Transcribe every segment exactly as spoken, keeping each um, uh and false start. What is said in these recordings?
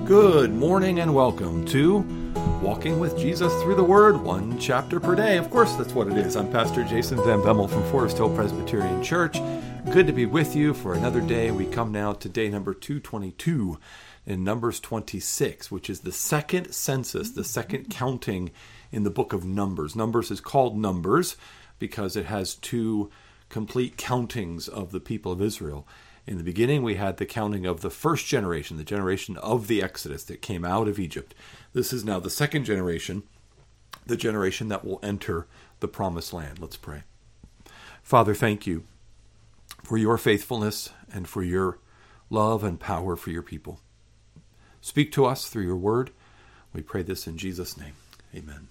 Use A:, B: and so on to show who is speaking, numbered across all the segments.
A: Good morning and welcome to Walking with Jesus Through the Word, one chapter per day. Of course, that's what it is. I'm Pastor Jason Van Bemmel from Forest Hill Presbyterian Church. Good to be with you for another day. We come now to day number two twenty-two in Numbers twenty-six, which is the second census, the second counting in the book of Numbers. Numbers is called Numbers because it has two complete countings of the people of Israel. In the beginning, we had the counting of the first generation, the generation of the Exodus that came out of Egypt. This is now the second generation, the generation that will enter the promised land. Let's pray. Father, thank you for your faithfulness and for your love and power for your people. Speak to us through your word. We pray this in Jesus' name. Amen.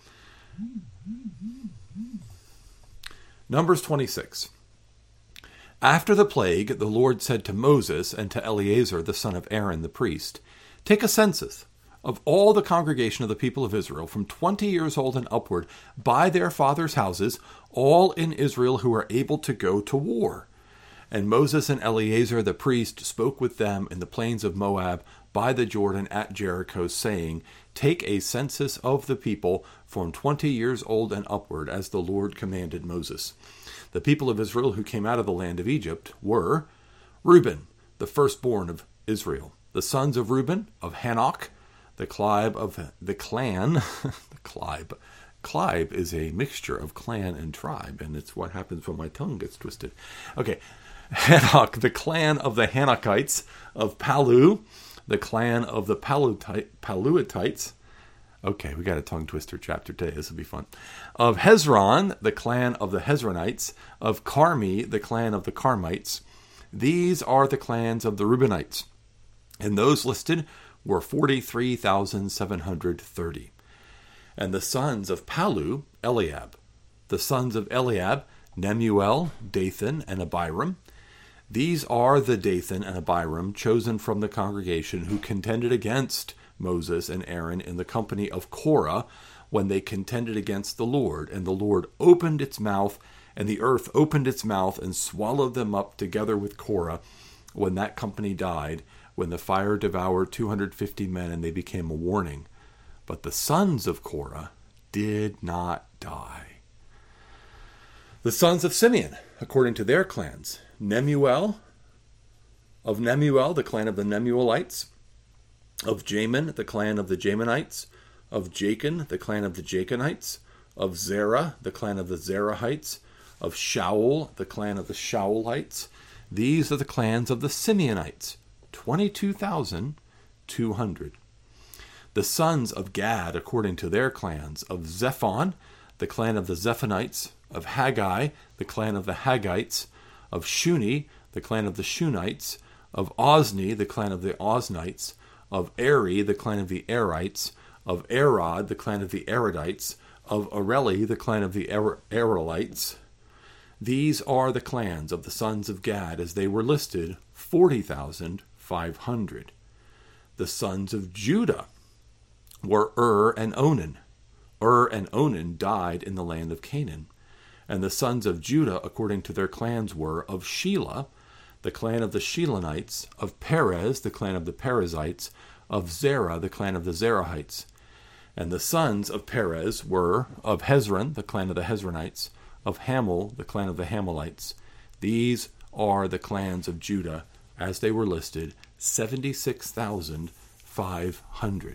A: Numbers twenty-six. After the plague, the Lord said to Moses and to Eleazar, the son of Aaron, the priest, "Take a census of all the congregation of the people of Israel, from twenty years old and upward, by their fathers' houses, all in Israel who are able to go to war." And Moses and Eleazar, the priest, spoke with them in the plains of Moab by the Jordan at Jericho, saying, "Take a census of the people from twenty years old and upward, as the Lord commanded Moses." The people of Israel who came out of the land of Egypt were Reuben, the firstborn of Israel, the sons of Reuben, of Hanok, the tribe of the clan, the tribe. Tribe is a mixture of clan and tribe, and it's what happens when my tongue gets twisted. Okay, Hanok, the clan of the Hanokites, of Palu, the clan of the Paluitites. Okay, we got a tongue twister chapter today. This will be fun. Of Hezron, the clan of the Hezronites. Of Carmi, the clan of the Carmites. These are the clans of the Reubenites. And those listed were forty-three thousand seven hundred thirty. And the sons of Palu, Eliab. The sons of Eliab, Nemuel, Dathan, and Abiram. These are the Dathan and Abiram chosen from the congregation who contended against Moses and Aaron in the company of Korah when they contended against the Lord. And the Lord opened its mouth, and the earth opened its mouth and swallowed them up together with Korah when that company died, when the fire devoured two hundred fifty men and they became a warning. But the sons of Korah did not die. The sons of Simeon, according to their clans, Nemuel, of Nemuel, the clan of the Nemuelites. Of Jamin, the clan of the Jaminites. Of Jachin, the clan of the Jachinites. Of Zerah, the clan of the Zerahites. Of Shaul, the clan of the Shaulites. These are the clans of the Simeonites, twenty-two thousand two hundred. The sons of Gad, according to their clans, of Zephon, the clan of the Zephonites. Of Haggai, the clan of the Haggites. Of Shuni, the clan of the Shunites. Of Ozni, the clan of the Oznites. Of Eri, the clan of the Erites. Of Arod, the clan of the Arodites. Of Areli, the clan of the Arelites. These are the clans of the sons of Gad, as they were listed, forty thousand five hundred. The sons of Judah were Ur and Onan. Ur and Onan died in the land of Canaan. And the sons of Judah, according to their clans, were of Shelah, the clan of the Shelonites. Of Perez, the clan of the Perizzites. Of Zerah, the clan of the Zerahites. And the sons of Perez were of Hezron, the clan of the Hezronites. Of Hamel, the clan of the Hamelites. These are the clans of Judah, as they were listed, seventy-six thousand five hundred.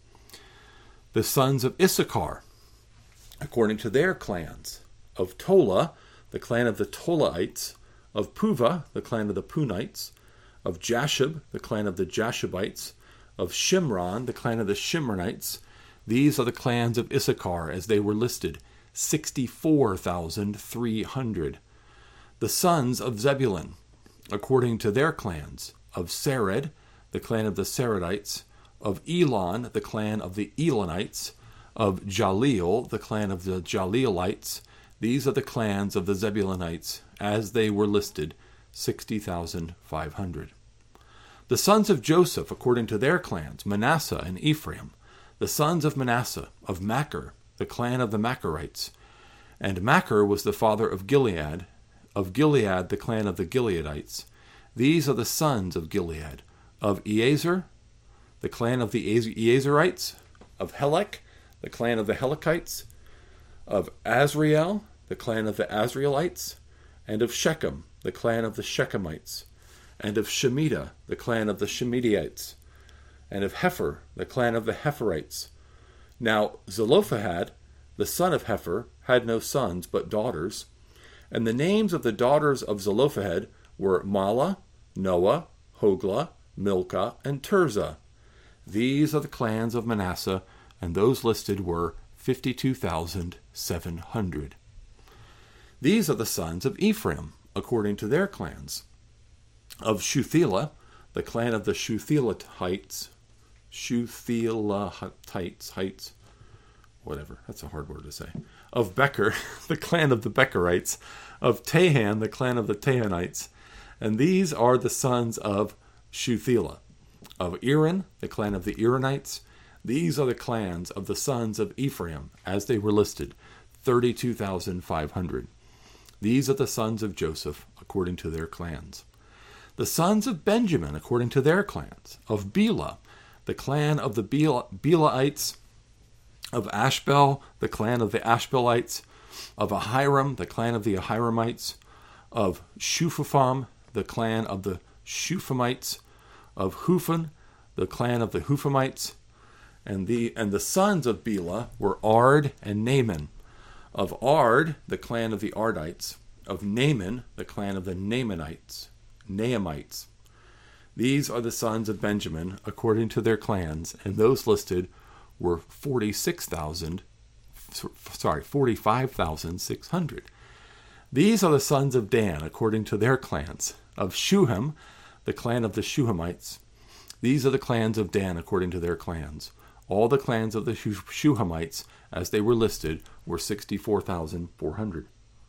A: The sons of Issachar, according to their clans. Of Tola, the clan of the Tolaites. Of Puvah, the clan of the Punites. Of Jashub, the clan of the Jashubites. Of Shimron, the clan of the Shimronites. These are the clans of Issachar, as they were listed, sixty-four thousand three hundred. The sons of Zebulun, according to their clans. Of Sered, the clan of the Seredites. Of Elon, the clan of the Elonites. Of Jaleel, the clan of the Jaleelites. These are the clans of the Zebulunites, as they were listed, sixty thousand five hundred. The sons of Joseph, according to their clans, Manasseh and Ephraim. The sons of Manasseh, of Machir, the clan of the Machirites. And Machir was the father of Gilead, of Gilead the clan of the Gileadites. These are the sons of Gilead, of Ezer, the clan of the Eazerites, of Helek, the clan of the Helekites, of Azriel, the clan of the Azrielites, and of Shechem, the clan of the Shechemites, and of Shemitah, the clan of the Shemitites, and of Hepher, the clan of the Hepherites. Now Zelophehad, the son of Hepher, had no sons but daughters, and the names of the daughters of Zelophehad were Mahlah, Noah, Hoglah, Milcah, and Tirzah. These are the clans of Manasseh, and those listed were fifty-two thousand seven hundred. These are the sons of Ephraim, according to their clans. Of Shuthelah, the clan of the Shuthelatites, Shuthelatites, heights, whatever, that's a hard word to say. Of Becher, the clan of the Becherites. Of Tahan, the clan of the Tahanites. And these are the sons of Shuthelah. Of Eran, the clan of the Eranites. These are the clans of the sons of Ephraim, as they were listed, thirty-two thousand five hundred. These are the sons of Joseph, according to their clans. The sons of Benjamin, according to their clans. Of Bela, the clan of the Bela, Belaites. Of Ashbel, the clan of the Ashbelites. Of Ahiram, the clan of the Ahiramites. Of Shupham, the clan of the Shuphamites. Of Huphan, the clan of the Huphamites. And the and the sons of Bela were Ard and Naaman. Of Ard, the clan of the Ardites. Of Naaman, the clan of the Naamanites. Naamites. These are the sons of Benjamin, according to their clans, and those listed were forty-six thousand, sorry, forty-five thousand six hundred. These are the sons of Dan, according to their clans. Of Shuham, the clan of the Shuhamites. These are the clans of Dan, according to their clans. All the clans of the Shuhamites, as they were listed, were sixty-four thousand four hundred.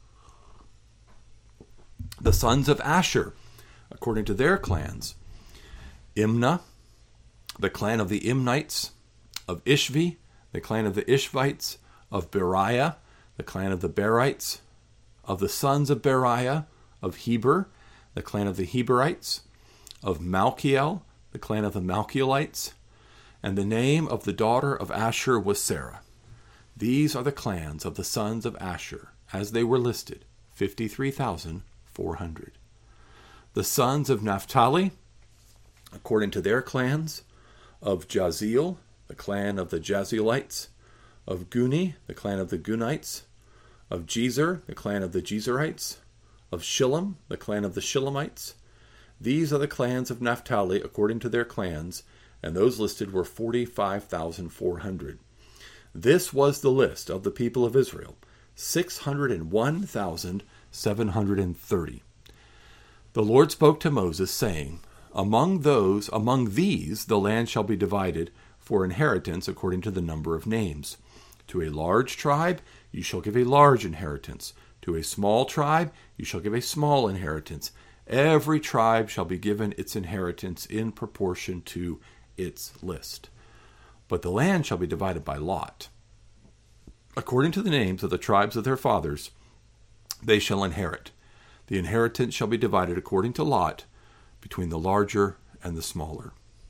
A: The sons of Asher, according to their clans. Imnah, the clan of the Imnites. Of Ishvi, the clan of the Ishvites. Of Beriah, the clan of the Berites. Of the sons of Beriah. Of Heber, the clan of the Heberites. Of Malchiel, the clan of the Malchielites. And the name of the daughter of Asher was Sarah. These are the clans of the sons of Asher, as they were listed, fifty-three thousand four hundred. The sons of Naphtali, according to their clans. Of Jaziel, the clan of the Jazielites. Of Guni, the clan of the Gunites. Of Jezer, the clan of the Jezerites. Of Shillem, the clan of the Shillemites. These are the clans of Naphtali, according to their clans, and those listed were forty-five thousand four hundred. This was the list of the people of Israel, six hundred one thousand seven hundred thirty. The Lord spoke to Moses, saying, Among those, among these, the land shall be divided for inheritance according to the number of names. To a large tribe you shall give a large inheritance. To a small tribe you shall give a small inheritance. Every tribe shall be given its inheritance in proportion to its list. But the land shall be divided by lot. According to the names of the tribes of their fathers, they shall inherit. The inheritance shall be divided according to lot between the larger and the smaller.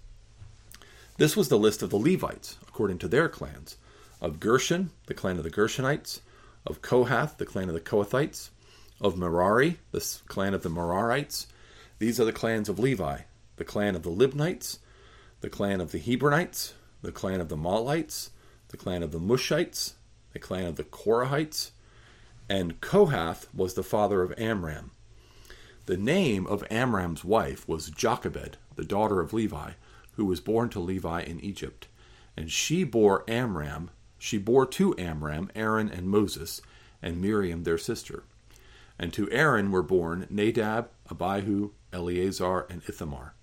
A: This was the list of the Levites, according to their clans. Of Gershon, the clan of the Gershonites. Of Kohath, the clan of the Kohathites. Of Merari, the clan of the Merarites. These are the clans of Levi, the clan of the Libnites, the clan of the Hebronites, the clan of the Mahlites, the clan of the Mushites, the clan of the Korahites, and Kohath was the father of Amram. The name of Amram's wife was Jochebed, the daughter of Levi, who was born to Levi in Egypt. And she bore Amram, she bore to Amram Aaron and Moses, and Miriam their sister. And to Aaron were born Nadab, Abihu, Eleazar, and Ithamar.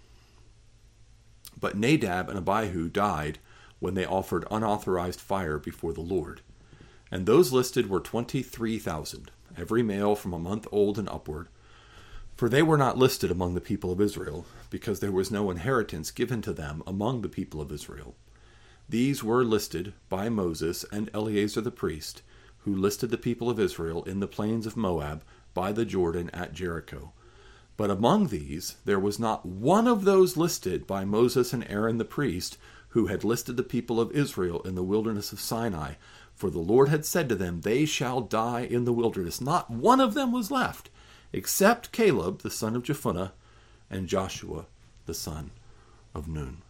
A: But Nadab and Abihu died when they offered unauthorized fire before the Lord. And those listed were twenty-three thousand, every male from a month old and upward. For they were not listed among the people of Israel, because there was no inheritance given to them among the people of Israel. These were listed by Moses and Eleazar the priest, who listed the people of Israel in the plains of Moab by the Jordan at Jericho. But among these, there was not one of those listed by Moses and Aaron the priest, who had listed the people of Israel in the wilderness of Sinai. For the Lord had said to them, they shall die in the wilderness. Not one of them was left, except Caleb, the son of Jephunneh, and Joshua, the son of Nun.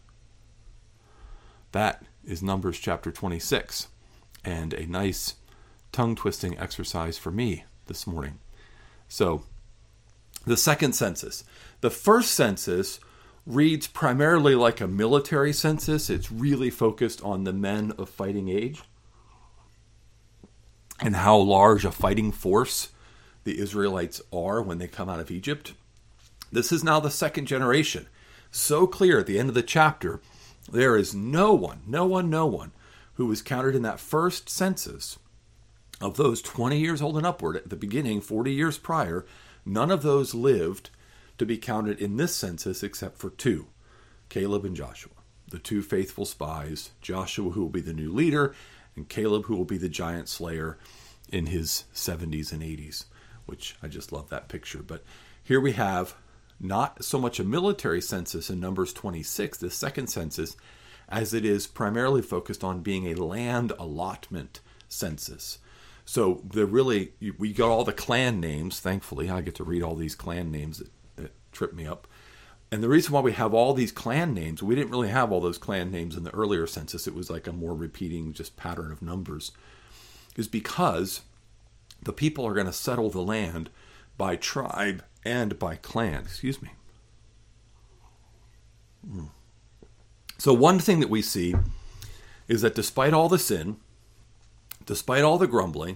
A: That is Numbers chapter twenty-six, and a nice tongue-twisting exercise for me this morning. So, the second census. The first census reads primarily like a military census. It's really focused on the men of fighting age and how large a fighting force the Israelites are when they come out of Egypt. This is now the second generation. So clear at the end of the chapter, there is no one, no one, no one who was counted in that first census of those twenty years old and upward at the beginning, forty years prior. None of those lived to be counted in this census except for two, Caleb and Joshua, the two faithful spies, Joshua who will be the new leader, and Caleb who will be the giant slayer in his seventies and eighties, which I just love that picture. But here we have not so much a military census in Numbers twenty-six, the second census, as it is primarily focused on being a land allotment census. So they're really, we got all the clan names, thankfully. I get to read all these clan names that, that trip me up. And the reason why we have all these clan names, we didn't really have all those clan names in the earlier census. It was like a more repeating just pattern of numbers, is because the people are going to settle the land by tribe and by clan. Excuse me. So one thing that we see is that despite all the sin, despite all the grumbling,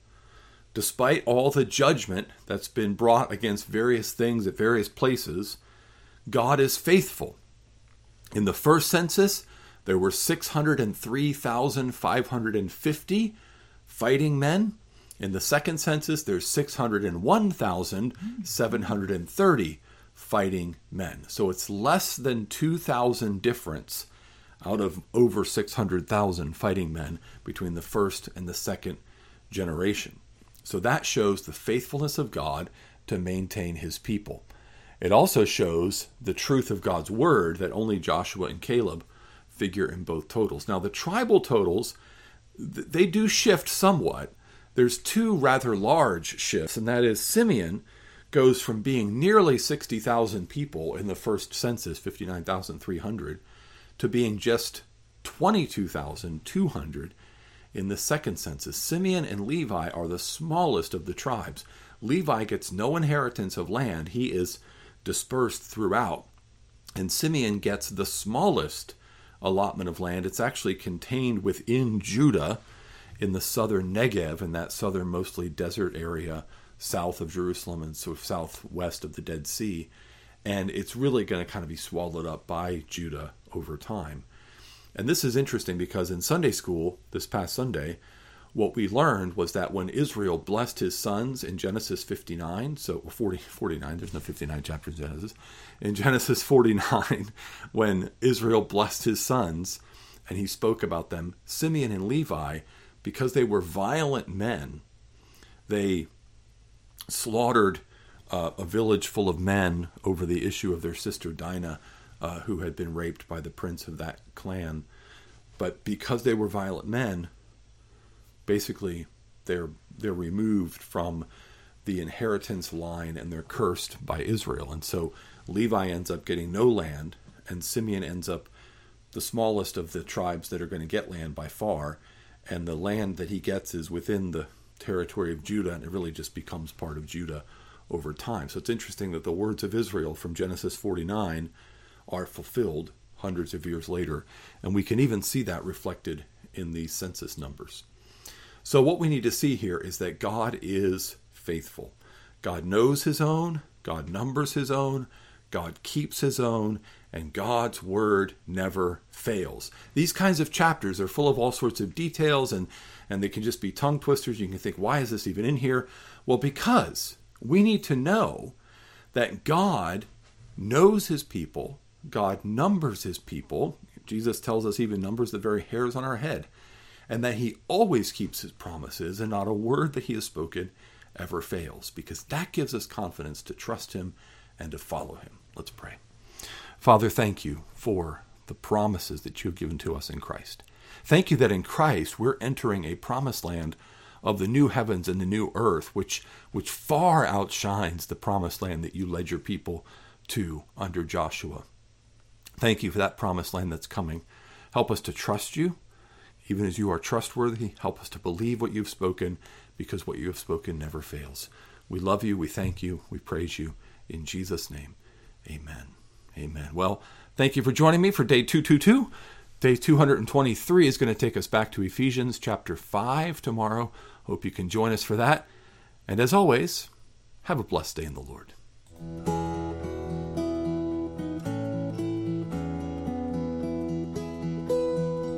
A: despite all the judgment that's been brought against various things at various places, God is faithful. In the first census, there were six hundred three thousand five hundred fifty fighting men. In the second census, there's six hundred one thousand seven hundred thirty fighting men. So it's less than two thousand difference out of over six hundred thousand fighting men between the first and the second generation. So that shows the faithfulness of God to maintain his people. It also shows the truth of God's word that only Joshua and Caleb figure in both totals. Now, the tribal totals, they do shift somewhat. There's two rather large shifts, and that is Simeon goes from being nearly sixty thousand people in the first census, fifty-nine thousand three hundred, to being just twenty-two thousand two hundred in the second census. Simeon and Levi are the smallest of the tribes. Levi gets no inheritance of land. He is dispersed throughout. And Simeon gets the smallest allotment of land. It's actually contained within Judah in the southern Negev, in that southern mostly desert area south of Jerusalem and sort of southwest of the Dead Sea. And it's really going to kind of be swallowed up by Judah over time. And this is interesting because in Sunday school this past Sunday, what we learned was that when Israel blessed his sons in Genesis fifty-nine, so forty, forty-nine, there's no fifty-nine chapters in Genesis. In Genesis forty-nine, when Israel blessed his sons and he spoke about them, Simeon and Levi, because they were violent men, they slaughtered uh, a village full of men over the issue of their sister Dinah, uh, who had been raped by the prince of that clan. But because they were violent men, basically they're they're removed from the inheritance line and they're cursed by Israel. And so Levi ends up getting no land, and Simeon ends up the smallest of the tribes that are going to get land by far. And the land that he gets is within the territory of Judah, and it really just becomes part of Judah over time. So it's interesting that the words of Israel from Genesis forty-nine are fulfilled hundreds of years later. And we can even see that reflected in these census numbers. So what we need to see here is that God is faithful. God knows his own, God numbers his own, God keeps his own, and God's word never fails. These kinds of chapters are full of all sorts of details, and, and they can just be tongue twisters. You can think, why is this even in here? Well, because we need to know that God knows his people, God numbers his people. Jesus tells us he even numbers the very hairs on our head, and that he always keeps his promises, and not a word that he has spoken ever fails, because that gives us confidence to trust him and to follow him. Let's pray. Father, thank you for the promises that you have given to us in Christ. Thank you that in Christ we're entering a promised land of the new heavens and the new earth, which which far outshines the promised land that you led your people to under Joshua. Thank you for that promised land that's coming. Help us to trust you, even as you are trustworthy. Help us to believe what you've spoken, because what you have spoken never fails. We love you, we thank you, we praise you. In Jesus' name, amen. Amen. Well, thank you for joining me for day two twenty-two. Day two hundred twenty-three is going to take us back to Ephesians chapter five tomorrow. Hope you can join us for that. And as always, have a blessed day in the Lord.